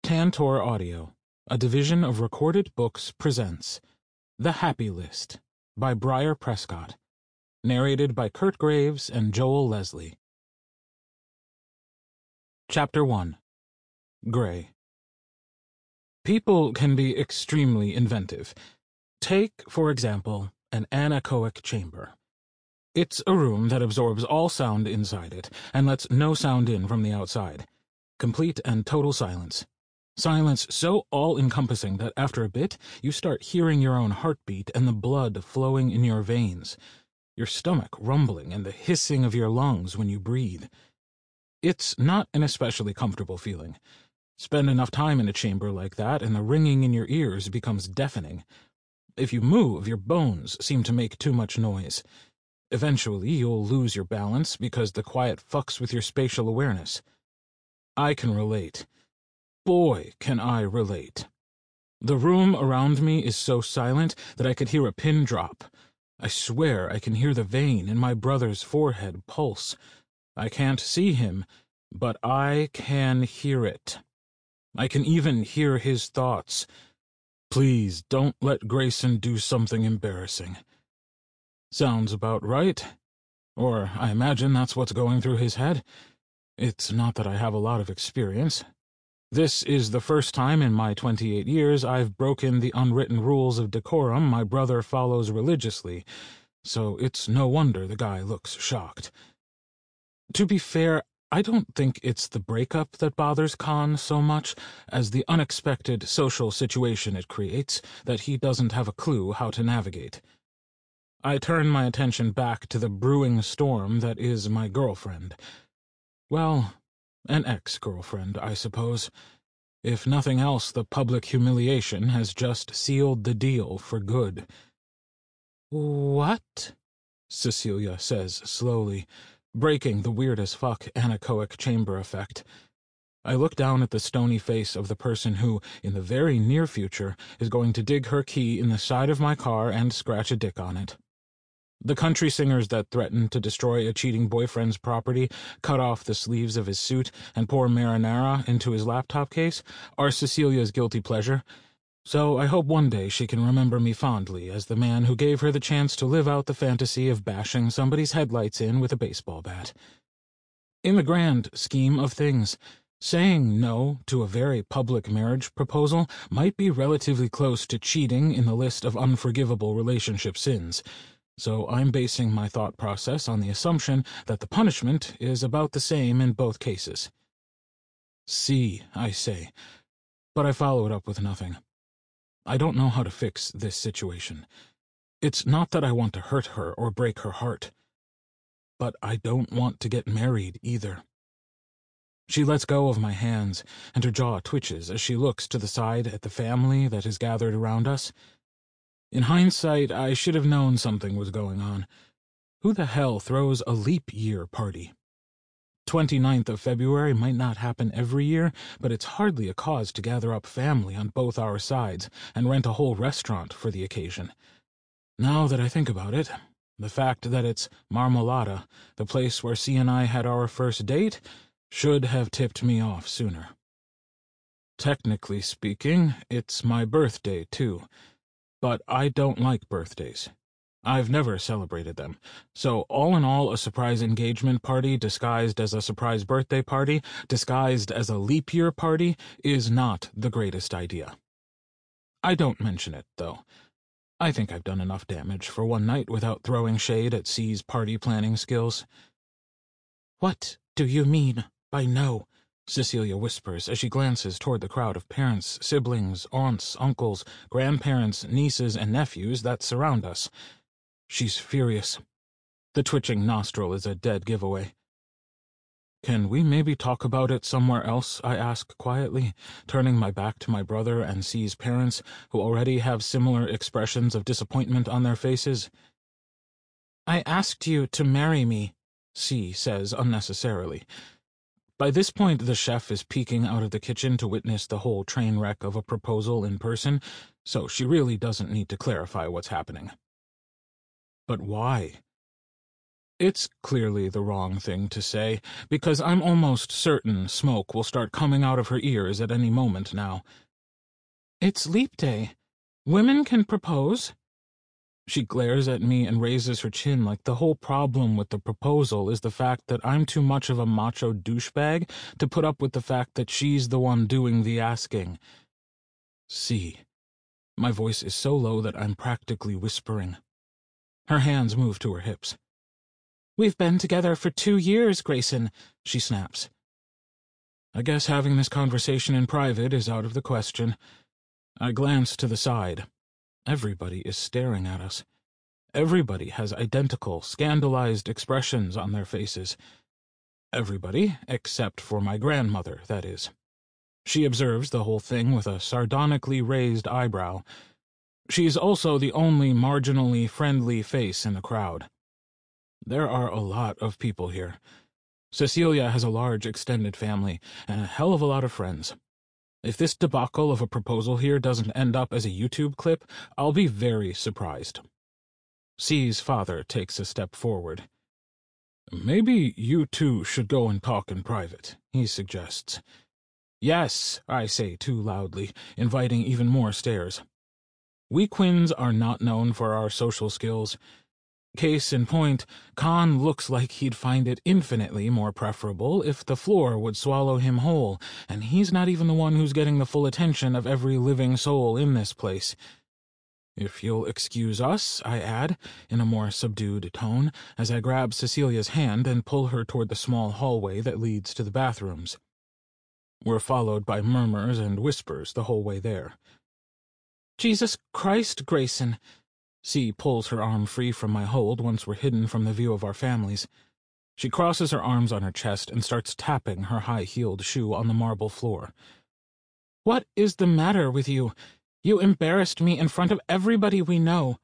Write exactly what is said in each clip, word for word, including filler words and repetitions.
Tantor Audio, a division of Recorded Books, presents The Happy List by Briar Prescott, narrated by Kurt Graves and Joel Leslie. Chapter one. Gray. People can be extremely inventive. Take, for example, an anechoic chamber. It's a room that absorbs all sound inside it and lets no sound in from the outside. Complete and total silence. Silence so all-encompassing that after a bit, you start hearing your own heartbeat and the blood flowing in your veins, your stomach rumbling and the hissing of your lungs when you breathe. It's not an especially comfortable feeling. Spend enough time in a chamber like that and the ringing in your ears becomes deafening. If you move, your bones seem to make too much noise. Eventually, you'll lose your balance because the quiet fucks with your spatial awareness. I can relate. Boy, can I relate. The room around me is so silent that I could hear a pin drop. I swear I can hear the vein in my brother's forehead pulse. I can't see him, but I can hear it. I can even hear his thoughts. Please don't let Grayson do something embarrassing. Sounds about right. Or I imagine that's what's going through his head. It's not that I have a lot of experience. This is the first time in my twenty-eight years I've broken the unwritten rules of decorum my brother follows religiously, so it's no wonder the guy looks shocked. To be fair, I don't think it's the breakup that bothers Khan so much as the unexpected social situation it creates that he doesn't have a clue how to navigate. I turn my attention back to the brewing storm that is my girlfriend. Well, an ex-girlfriend, I suppose. If nothing else, the public humiliation has just sealed the deal for good. "What?" Cecilia says slowly, breaking the weird-as-fuck anechoic chamber effect. I look down at the stony face of the person who, in the very near future, is going to dig her key in the side of my car and scratch a dick on it. The country singers that threaten to destroy a cheating boyfriend's property, cut off the sleeves of his suit, and pour marinara into his laptop case are Cecilia's guilty pleasure, so I hope one day she can remember me fondly as the man who gave her the chance to live out the fantasy of bashing somebody's headlights in with a baseball bat. In the grand scheme of things, saying no to a very public marriage proposal might be relatively close to cheating in the list of unforgivable relationship sins, so I'm basing my thought process on the assumption that the punishment is about the same in both cases. See, I say, but I follow it up with nothing. I don't know how to fix this situation. It's not that I want to hurt her or break her heart, but I don't want to get married either. She lets go of my hands, and her jaw twitches as she looks to the side at the family that is gathered around us. In hindsight, I should have known something was going on. Who the hell throws a leap year party? twenty-ninth of February might not happen every year, but it's hardly a cause to gather up family on both our sides and rent a whole restaurant for the occasion. Now that I think about it, the fact that it's Marmalada, the place where C and I had our first date, should have tipped me off sooner. Technically speaking, it's my birthday, too. But I don't like birthdays. I've never celebrated them, so all in all a surprise engagement party disguised as a surprise birthday party, disguised as a leap year party, is not the greatest idea. I don't mention it, though. I think I've done enough damage for one night without throwing shade at C's party planning skills. "What do you mean by no?" Cecilia whispers as she glances toward the crowd of parents, siblings, aunts, uncles, grandparents, nieces, and nephews that surround us. She's furious. The twitching nostril is a dead giveaway. "Can we maybe talk about it somewhere else?" I ask quietly, turning my back to my brother and C's parents, who already have similar expressions of disappointment on their faces. "I asked you to marry me," C says unnecessarily. By this point, the chef is peeking out of the kitchen to witness the whole train wreck of a proposal in person, so she really doesn't need to clarify what's happening. But why? It's clearly the wrong thing to say, because I'm almost certain smoke will start coming out of her ears at any moment now. It's leap day. Women can propose. She glares at me and raises her chin like the whole problem with the proposal is the fact that I'm too much of a macho douchebag to put up with the fact that she's the one doing the asking. See. My voice is so low that I'm practically whispering. Her hands move to her hips. We've been together for two years, Grayson, she snaps. I guess having this conversation in private is out of the question. I glance to the side. Everybody is staring at us. Everybody has identical, scandalized expressions on their faces. Everybody, except for my grandmother, that is. She observes the whole thing with a sardonically raised eyebrow. She's also the only marginally friendly face in the crowd. There are a lot of people here. Cecilia has a large extended family and a hell of a lot of friends. If this debacle of a proposal here doesn't end up as a YouTube clip, I'll be very surprised. C's father takes a step forward. Maybe you two should go and talk in private, he suggests. Yes, I say too loudly, inviting even more stares. We Quinns are not known for our social skills. Case in point, Khan looks like he'd find it infinitely more preferable if the floor would swallow him whole, and he's not even the one who's getting the full attention of every living soul in this place. If you'll excuse us, I add, in a more subdued tone, as I grab Cecilia's hand and pull her toward the small hallway that leads to the bathrooms. We're followed by murmurs and whispers the whole way there. Jesus Christ, Grayson! C pulls her arm free from my hold once we're hidden from the view of our families. She crosses her arms on her chest and starts tapping her high-heeled shoe on the marble floor. What is the matter with you? You embarrassed me in front of everybody we know.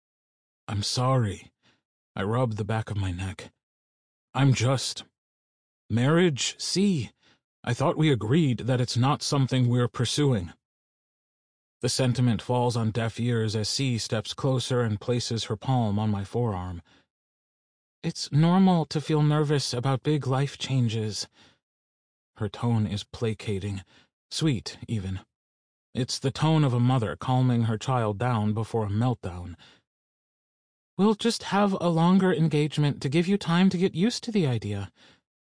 I'm sorry. I rub the back of my neck. I'm just... Marriage, C. I thought we agreed that it's not something we're pursuing. The sentiment falls on deaf ears as C steps closer and places her palm on my forearm. It's normal to feel nervous about big life changes. Her tone is placating, sweet even. It's the tone of a mother calming her child down before a meltdown. We'll just have a longer engagement to give you time to get used to the idea.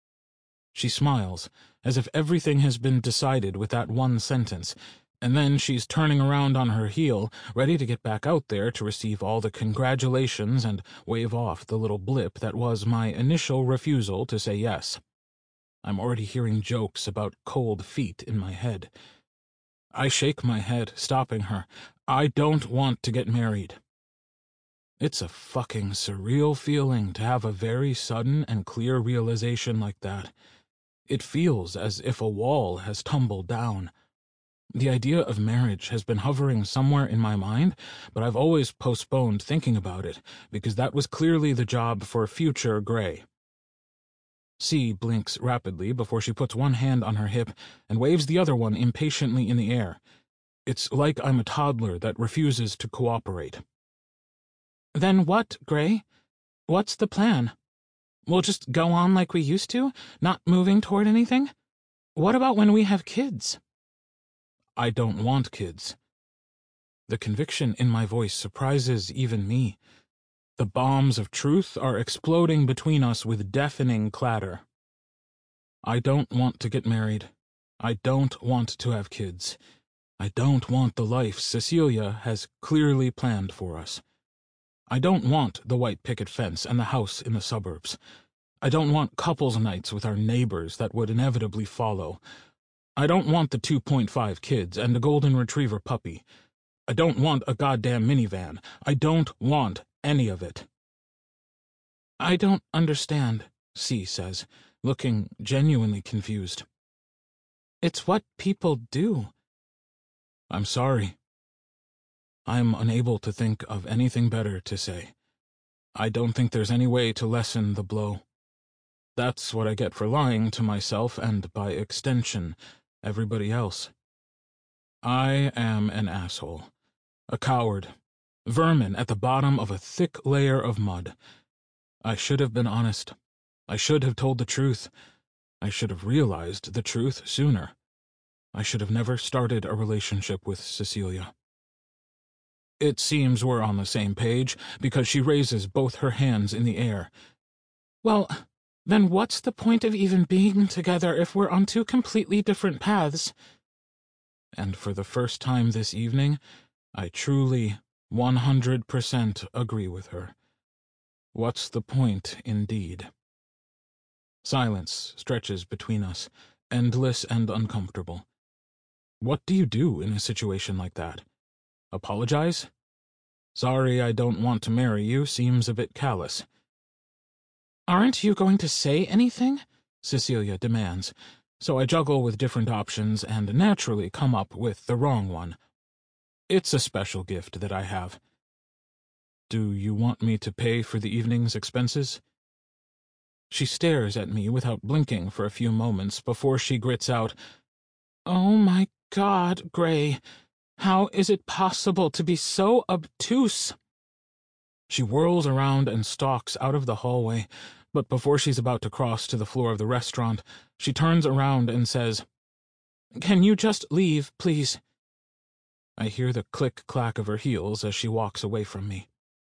She smiles, as if everything has been decided with that one sentence, and then she's turning around on her heel, ready to get back out there to receive all the congratulations and wave off the little blip that was my initial refusal to say yes. I'm already hearing jokes about cold feet in my head. I shake my head, stopping her. I don't want to get married. It's a fucking surreal feeling to have a very sudden and clear realization like that. It feels as if a wall has tumbled down. The idea of marriage has been hovering somewhere in my mind, but I've always postponed thinking about it, because that was clearly the job for future Gray. C blinks rapidly before she puts one hand on her hip and waves the other one impatiently in the air. It's like I'm a toddler that refuses to cooperate. Then what, Gray? What's the plan? We'll just go on like we used to, not moving toward anything? What about when we have kids? I don't want kids. The conviction in my voice surprises even me. The bombs of truth are exploding between us with deafening clatter. I don't want to get married. I don't want to have kids. I don't want the life Cecilia has clearly planned for us. I don't want the white picket fence and the house in the suburbs. I don't want couples nights with our neighbors that would inevitably follow. I don't want the two point five kids and a golden retriever puppy. I don't want a goddamn minivan. I don't want any of it. I don't understand, C says, looking genuinely confused. It's what people do. I'm sorry. I'm unable to think of anything better to say. I don't think there's any way to lessen the blow. That's what I get for lying to myself and, by extension, everybody else. I am an asshole. A coward. Vermin at the bottom of a thick layer of mud. I should have been honest. I should have told the truth. I should have realized the truth sooner. I should have never started a relationship with Cecilia. It seems we're on the same page, because she raises both her hands in the air. Well, then what's the point of even being together if we're on two completely different paths? And for the first time this evening, I truly, one hundred percent agree with her. What's the point, indeed? Silence stretches between us, endless and uncomfortable. What do you do in a situation like that? Apologize? Sorry, I don't want to marry you seems a bit callous. Aren't you going to say anything? Cecilia demands, so I juggle with different options and naturally come up with the wrong one. It's a special gift that I have. Do you want me to pay for the evening's expenses? She stares at me without blinking for a few moments before she grits out, "Oh my God, Gray, how is it possible to be so obtuse?" She whirls around and stalks out of the hallway, but before she's about to cross to the floor of the restaurant, she turns around and says, "Can you just leave, please?" I hear the click-clack of her heels as she walks away from me.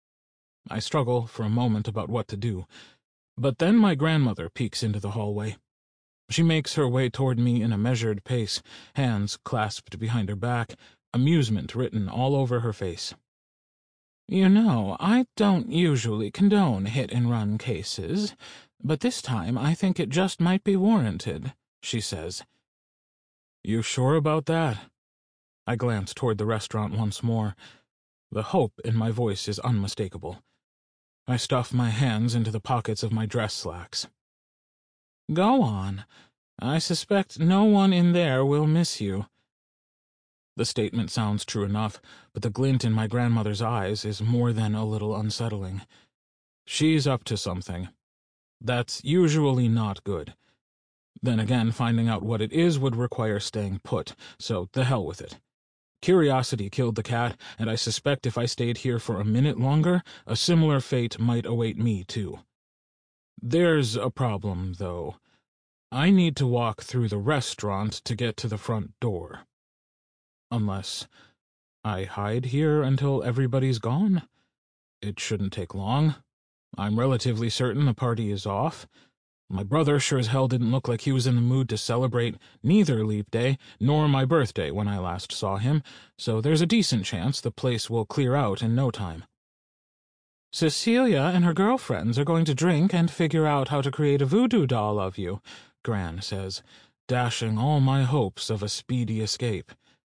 I struggle for a moment about what to do, but then my grandmother peeks into the hallway. She makes her way toward me in a measured pace, hands clasped behind her back, amusement written all over her face. "You know, I don't usually condone hit-and-run cases, but this time I think it just might be warranted," she says. "You sure about that?" I glance toward the restaurant once more. The hope in my voice is unmistakable. I stuff my hands into the pockets of my dress slacks. "Go on. I suspect no one in there will miss you." The statement sounds true enough, but the glint in my grandmother's eyes is more than a little unsettling. She's up to something. That's usually not good. Then again, finding out what it is would require staying put, so the hell with it. Curiosity killed the cat, and I suspect if I stayed here for a minute longer, a similar fate might await me, too. There's a problem, though. I need to walk through the restaurant to get to the front door. Unless I hide here until everybody's gone. It shouldn't take long. I'm relatively certain the party is off. My brother sure as hell didn't look like he was in the mood to celebrate neither Leap Day nor my birthday when I last saw him, so there's a decent chance the place will clear out in no time. "Cecilia and her girlfriends are going to drink and figure out how to create a voodoo doll of you," Gran says, dashing all my hopes of a speedy escape.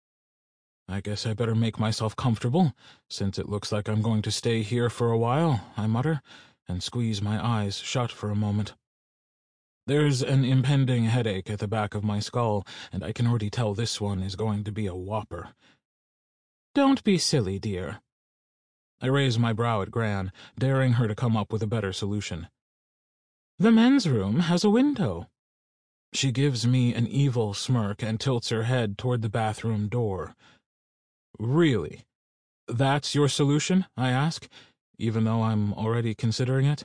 I guess I better make myself comfortable, since it looks like I'm going to stay here for a while, I mutter, and squeeze my eyes shut for a moment. There's an impending headache at the back of my skull, and I can already tell this one is going to be a whopper. "Don't be silly, dear." I raise my brow at Gran, daring her to come up with a better solution. "The men's room has a window." She gives me an evil smirk and tilts her head toward the bathroom door. "Really? That's your solution?" I ask, even though I'm already considering it.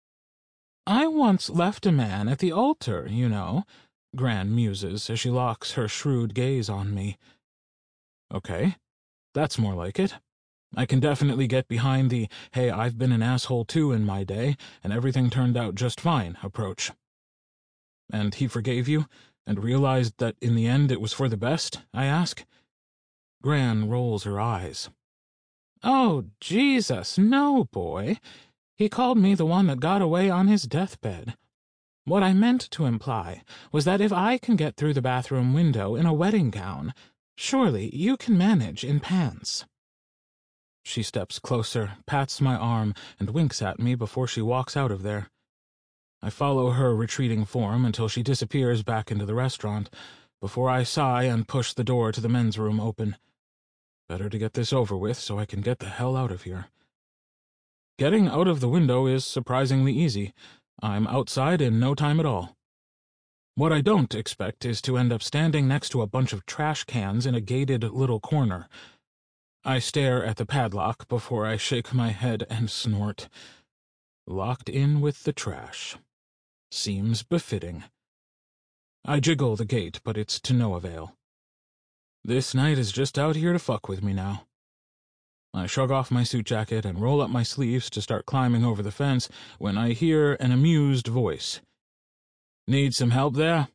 "I once left a man at the altar, you know," Gran muses as she locks her shrewd gaze on me. Okay, that's more like it. I can definitely get behind the, hey, I've been an asshole too in my day, and everything turned out just fine approach. And he forgave you, and realized that in the end it was for the best, I ask? Gran rolls her eyes. "Oh, Jesus, no, boy. He called me the one that got away on his deathbed. What I meant to imply was that if I can get through the bathroom window in a wedding gown, surely you can manage in pants." She steps closer, pats my arm, and winks at me before she walks out of there. I follow her retreating form until she disappears back into the restaurant, before I sigh and push the door to the men's room open. Better to get this over with so I can get the hell out of here. Getting out of the window is surprisingly easy. I'm outside in no time at all. What I don't expect is to end up standing next to a bunch of trash cans in a gated little corner. I stare at the padlock before I shake my head and snort. Locked in with the trash. Seems befitting. I jiggle the gate, but it's to no avail. This night is just out here to fuck with me now. I shrug off my suit jacket and roll up my sleeves to start climbing over the fence when I hear an amused voice. Need some help there?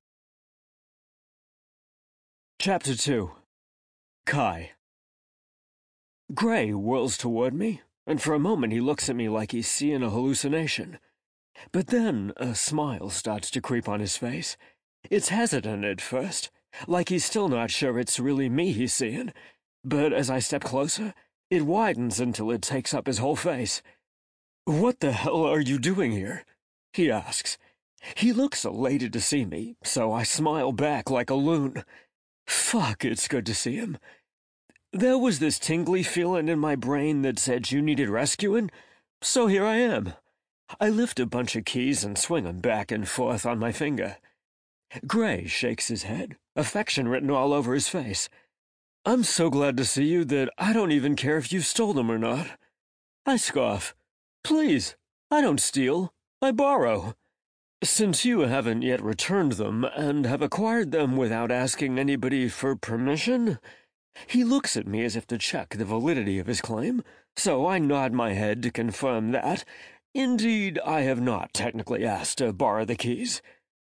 Chapter two. Kai. Gray whirls toward me, and for a moment he looks at me like he's seeing a hallucination. But then a smile starts to creep on his face. It's hesitant at first, like he's still not sure it's really me he's seeing. But as I step closer, it widens until it takes up his whole face. "What the hell are you doing here?" he asks. He looks elated to see me, so I smile back like a loon. Fuck, it's good to see him. There was this tingly feeling in my brain that said you needed rescuing, so here I am. I lift a bunch of keys and swing them back and forth on my finger. Gray shakes his head, affection written all over his face. "I'm so glad to see you that I don't even care if you stole them or not." I scoff. "Please, I don't steal. I borrow. Since you haven't yet returned them and have acquired them without asking anybody for permission..." He looks at me as if to check the validity of his claim, so I nod my head to confirm that, indeed, I have not technically asked to borrow the keys.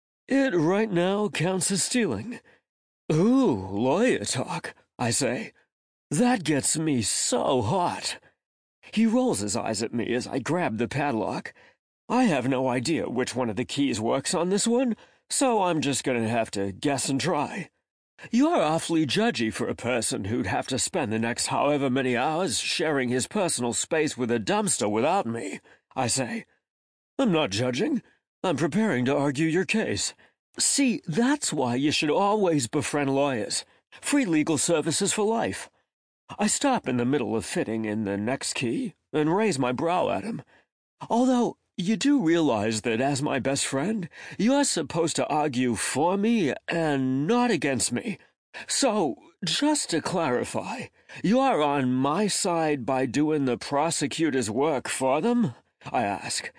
It right now counts as stealing. "Ooh, lawyer talk," I say. That gets me so hot. He rolls his eyes at me as I grab the padlock. I have no idea which one of the keys works on this one, so I'm just gonna have to guess and try. "You're awfully judgy for a person who'd have to spend the next however many hours sharing his personal space with a dumpster without me," I say. "I'm not judging. I'm preparing to argue your case. See, that's why you should always befriend lawyers. Free legal services for life." I stop in the middle of fitting in the next key and raise my brow at him. "Although, you do realize that as my best friend, you're supposed to argue for me and not against me. So, just to clarify, you're on my side by doing the prosecutor's work for them?" I ask.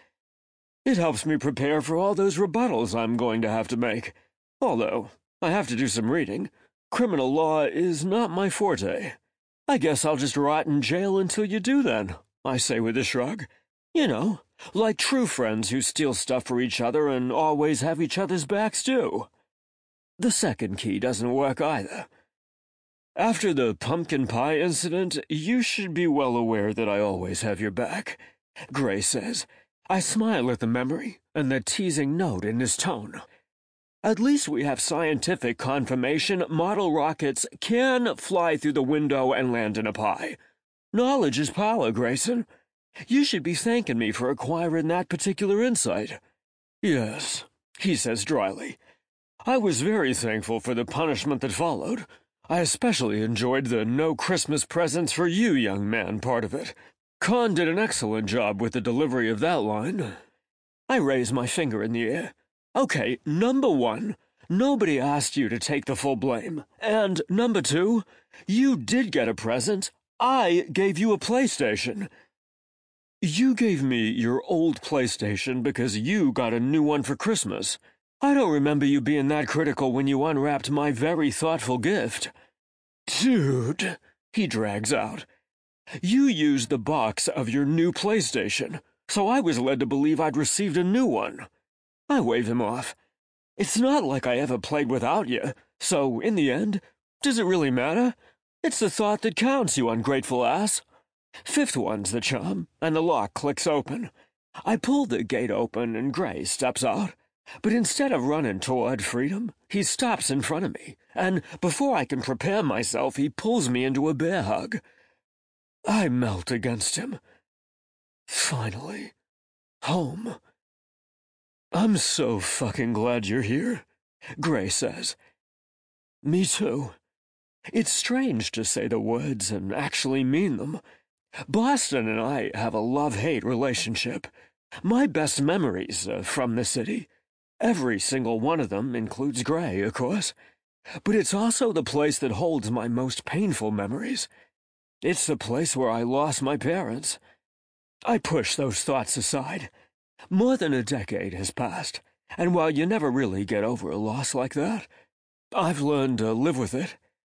It helps me prepare for all those rebuttals I'm going to have to make. Although, I have to do some reading. Criminal law is not my forte. "I guess I'll just rot in jail until you do then," I say with a shrug. You know, like true friends who steal stuff for each other and always have each other's backs too. The second key doesn't work either. "After the pumpkin pie incident, you should be well aware that I always have your back," Gray says. I smile at the memory and the teasing note in his tone. "At least we have scientific confirmation model rockets can fly through the window and land in a pie. Knowledge is power, Grayson. You should be thanking me for acquiring that particular insight." "Yes," he says dryly. "I was very thankful for the punishment that followed. I especially enjoyed the no Christmas presents for you, young man part of it. Khan did an excellent job with the delivery of that line." I raise my finger in the air. "Okay, number one, nobody asked you to take the full blame. And number two, you did get a present. I gave you a PlayStation." "You gave me your old PlayStation because you got a new one for Christmas. I don't remember you being that critical when you unwrapped my very thoughtful gift." "Dude," he drags out. "You used the box of your new PlayStation, so I was led to believe I'd received a new one." I wave him off. "It's not like I ever played without you, so in the end, does it really matter? It's the thought that counts, you ungrateful ass." Fifth one's the charm, and the lock clicks open. I pull the gate open and Gray steps out. But instead of running toward freedom, he stops in front of me, and before I can prepare myself, he pulls me into a bear hug. I melt against him. Finally. Home. "I'm so fucking glad you're here," Gray says. Me too. It's strange to say the words and actually mean them. Boston and I have a love-hate relationship. My best memories are from the city. Every single one of them includes Gray, of course. But it's also the place that holds my most painful memories. It's the place where I lost my parents. I push those thoughts aside. More than a decade has passed, and while you never really get over a loss like that, I've learned to live with it.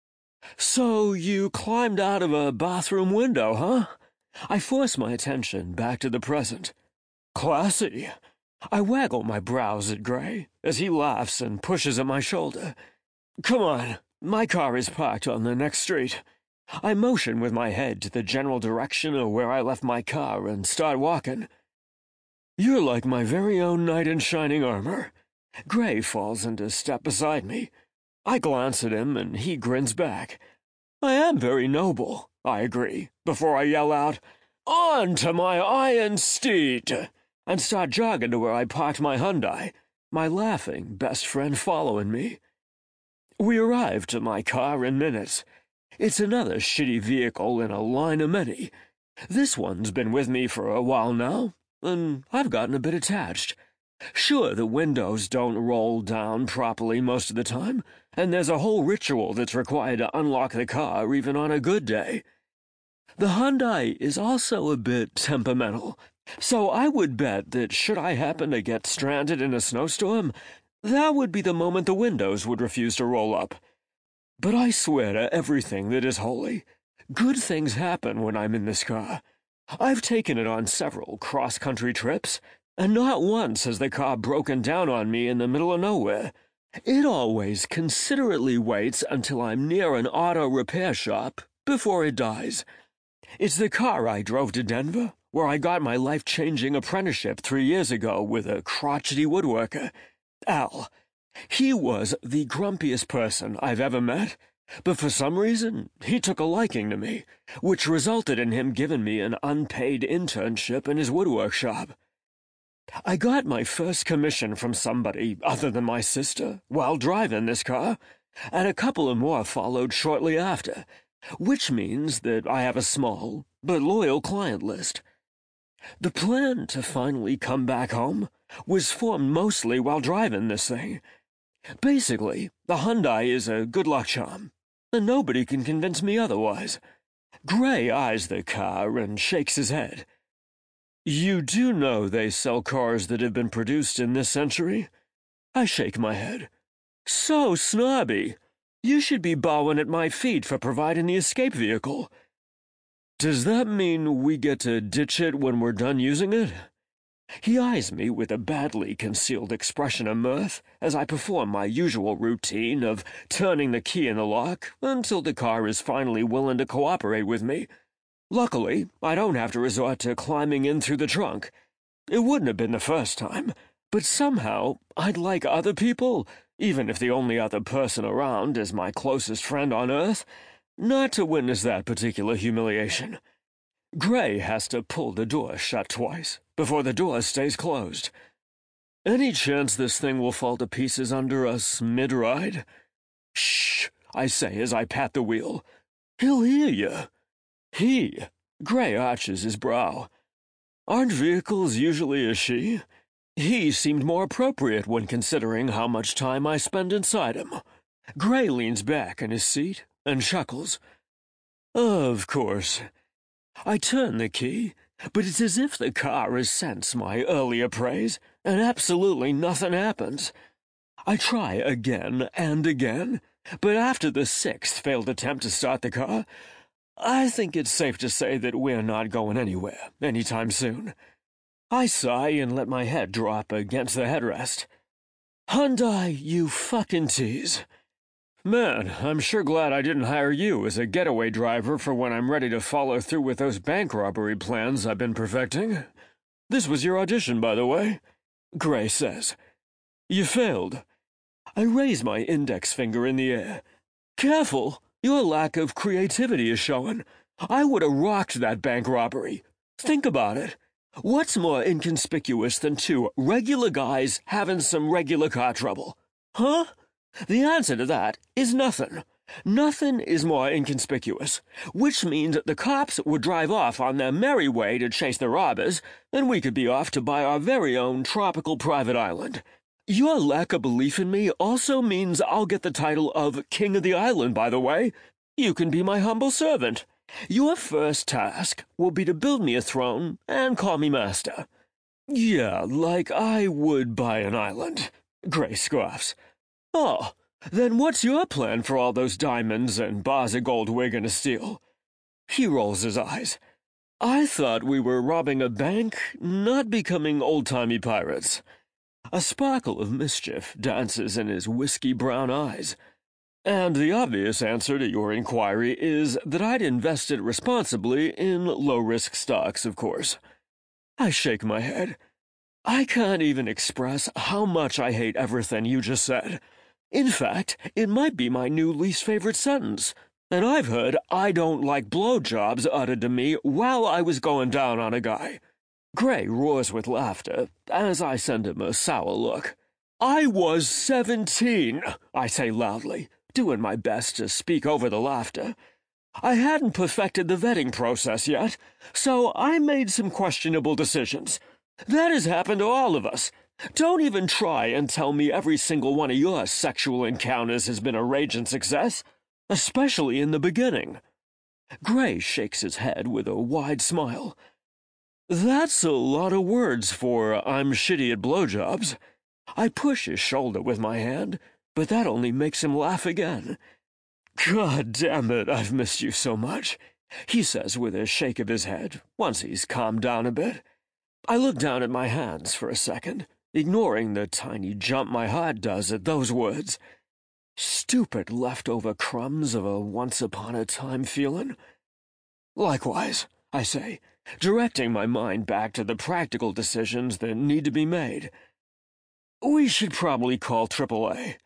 So you climbed out of a bathroom window, huh? I force my attention back to the present. Classy. I waggle my brows at Gray as he laughs and pushes at my shoulder. Come on, my car is parked on the next street. I motion with my head to the general direction of where I left my car and start walking. You're like my very own knight in shining armor. Gray falls into step beside me. I glance at him, and he grins back. I am very noble, I agree, before I yell out, "On to my iron steed!" and start jogging to where I parked my Hyundai, my laughing best friend following me. We arrive to my car in minutes. It's another shitty vehicle in a line of many. This one's been with me for a while now, and I've gotten a bit attached. Sure, the windows don't roll down properly most of the time, and there's a whole ritual that's required to unlock the car even on a good day. The Hyundai is also a bit temperamental, so I would bet that should I happen to get stranded in a snowstorm, that would be the moment the windows would refuse to roll up. But I swear to everything that is holy, good things happen when I'm in this car. I've taken it on several cross-country trips, and not once has the car broken down on me in the middle of nowhere. It always considerately waits until I'm near an auto repair shop before it dies. It's the car I drove to Denver, where I got my life-changing apprenticeship three years ago with a crotchety woodworker, Al. He was the grumpiest person I've ever met, but for some reason he took a liking to me, which resulted in him giving me an unpaid internship in his woodwork shop. I got my first commission from somebody other than my sister while driving this car, and a couple of more followed shortly after, which means that I have a small but loyal client list. The plan to finally come back home was formed mostly while driving this thing. Basically, the Hyundai is a good luck charm, and nobody can convince me otherwise. Gray eyes the car and shakes his head. You do know they sell cars that have been produced in this century? I shake my head. So snobby. You should be bowing at my feet for providing the escape vehicle. Does that mean we get to ditch it when we're done using it? He eyes me with a badly concealed expression of mirth as I perform my usual routine of turning the key in the lock until the car is finally willing to cooperate with me. Luckily, I don't have to resort to climbing in through the trunk. It wouldn't have been the first time, but somehow I'd like other people, even if the only other person around is my closest friend on Earth, not to witness that particular humiliation. Gray has to pull the door shut twice before the door stays closed. Any chance this thing will fall to pieces under us mid-ride? Shh, I say as I pat the wheel. He'll hear you. He. Gray arches his brow. Aren't vehicles usually a she? He seemed more appropriate when considering how much time I spend inside him. Gray leans back in his seat and chuckles. Of course. I turn the key, but it's as if the car resents my earlier praise, and absolutely nothing happens. I try again and again, but after the sixth failed attempt to start the car, I think it's safe to say that we're not going anywhere anytime soon. I sigh and let my head drop against the headrest. Hyundai, you fucking tease. Man, I'm sure glad I didn't hire you as a getaway driver for when I'm ready to follow through with those bank robbery plans I've been perfecting. This was your audition, by the way, Gray says. You failed. I raise my index finger in the air. Careful! Your lack of creativity is showing. I would have rocked that bank robbery. Think about it. What's more inconspicuous than two regular guys having some regular car trouble? Huh? The answer to that is nothing. Nothing is more inconspicuous, which means the cops would drive off on their merry way to chase the robbers, and we could be off to buy our very own tropical private island. Your lack of belief in me also means I'll get the title of King of the Island, by the way. You can be my humble servant. Your first task will be to build me a throne and call me master. Yeah, like I would buy an island, Gray scoffs. Oh, then what's your plan for all those diamonds and bars of gold we're gonna steal? He rolls his eyes. I thought we were robbing a bank, not becoming old-timey pirates. A sparkle of mischief dances in his whiskey-brown eyes. And the obvious answer to your inquiry is that I'd invested responsibly in low-risk stocks, of course. I shake my head. I can't even express how much I hate everything you just said. In fact, it might be my new least favorite sentence. And I've heard I don't like blowjobs uttered to me while I was going down on a guy. Gray roars with laughter as I send him a sour look. I was seventeen, I say loudly, doing my best to speak over the laughter. I hadn't perfected the vetting process yet, so I made some questionable decisions. That has happened to all of us. Don't even try and tell me every single one of your sexual encounters has been a raging success, especially in the beginning. Gray shakes his head with a wide smile. That's a lot of words for I'm shitty at blowjobs. I push his shoulder with my hand, but that only makes him laugh again. God damn it, I've missed you so much, he says with a shake of his head, once he's calmed down a bit. I look down at my hands for a second, ignoring the tiny jump my heart does at those words. Stupid leftover crumbs of a once-upon-a-time feeling. Likewise, I say, directing my mind back to the practical decisions that need to be made. We should probably call triple A.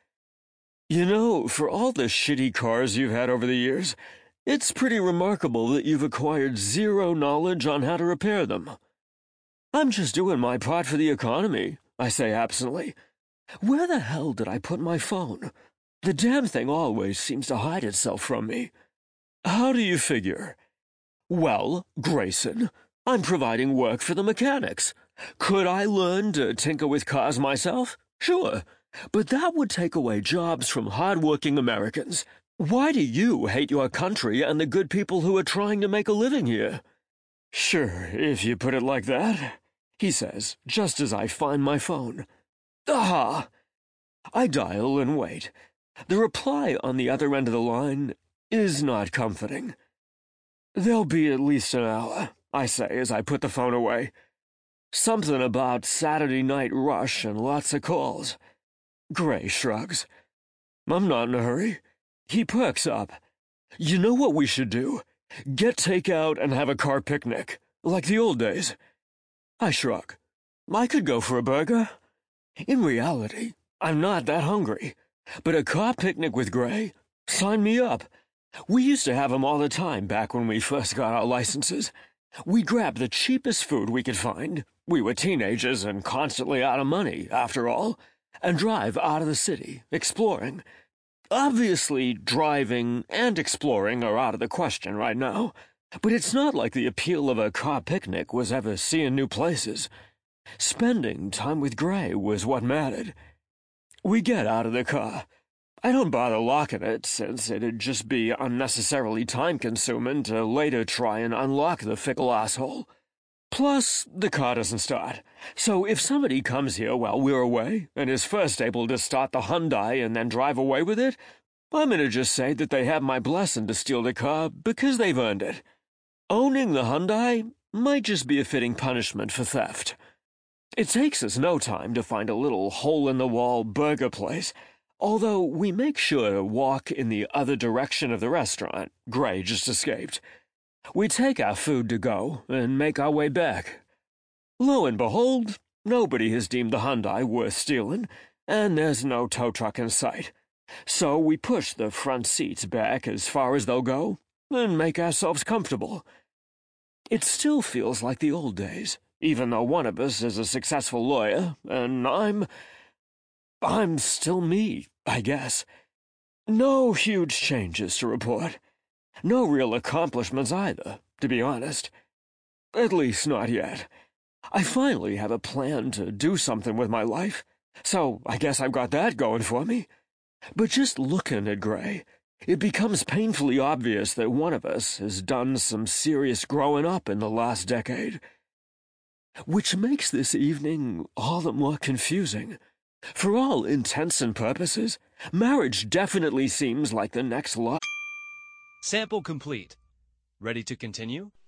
You know, for all the shitty cars you've had over the years, it's pretty remarkable that you've acquired zero knowledge on how to repair them. I'm just doing my part for the economy, I say absently. Where the hell did I put my phone? The damn thing always seems to hide itself from me. How do you figure? Well, Grayson, I'm providing work for the mechanics. Could I learn to tinker with cars myself? Sure. But that would take away jobs from hard-working Americans. Why do you hate your country and the good people who are trying to make a living here? Sure, if you put it like that, he says, just as I find my phone. Aha! I dial and wait. The reply on the other end of the line is not comforting. There'll be at least an hour, I say as I put the phone away. Something about Saturday night rush and lots of calls. Gray shrugs. I'm not in a hurry. He perks up. You know what we should do? Get takeout and have a car picnic, like the old days. I shrug. I could go for a burger. In reality, I'm not that hungry. But a car picnic with Gray? Sign me up. We used to have 'em all the time back when we first got our licenses. We'd grab the cheapest food we could find. We were teenagers and constantly out of money, after all. And drive out of the city, exploring. Obviously, driving and exploring are out of the question right now, but it's not like the appeal of a car picnic was ever seeing new places. Spending time with Gray was what mattered. We get out of the car. I don't bother locking it, since it'd just be unnecessarily time-consuming to later try and unlock the fickle asshole. Plus, the car doesn't start. So if somebody comes here while we're away and is first able to start the Hyundai and then drive away with it, I'm gonna just say that they have my blessing to steal the car because they've earned it. Owning the Hyundai might just be a fitting punishment for theft. It takes us no time to find a little hole-in-the-wall burger place, although we make sure to walk in the other direction of the restaurant Gray just escaped. We take our food to go and make our way back. Lo and behold, nobody has deemed the Hyundai worth stealing, and there's no tow truck in sight. So we push the front seats back as far as they'll go and make ourselves comfortable. It still feels like the old days, even though one of us is a successful lawyer, and I'm... I'm still me, I guess. No huge changes to report. No real accomplishments either, to be honest. At least not yet. I finally have a plan to do something with my life, so I guess I've got that going for me. But just looking at Gray, it becomes painfully obvious that one of us has done some serious growing up in the last decade. which makes this evening all the more confusing. For all intents and purposes, marriage definitely seems like the next lo- Sample complete. Ready to continue?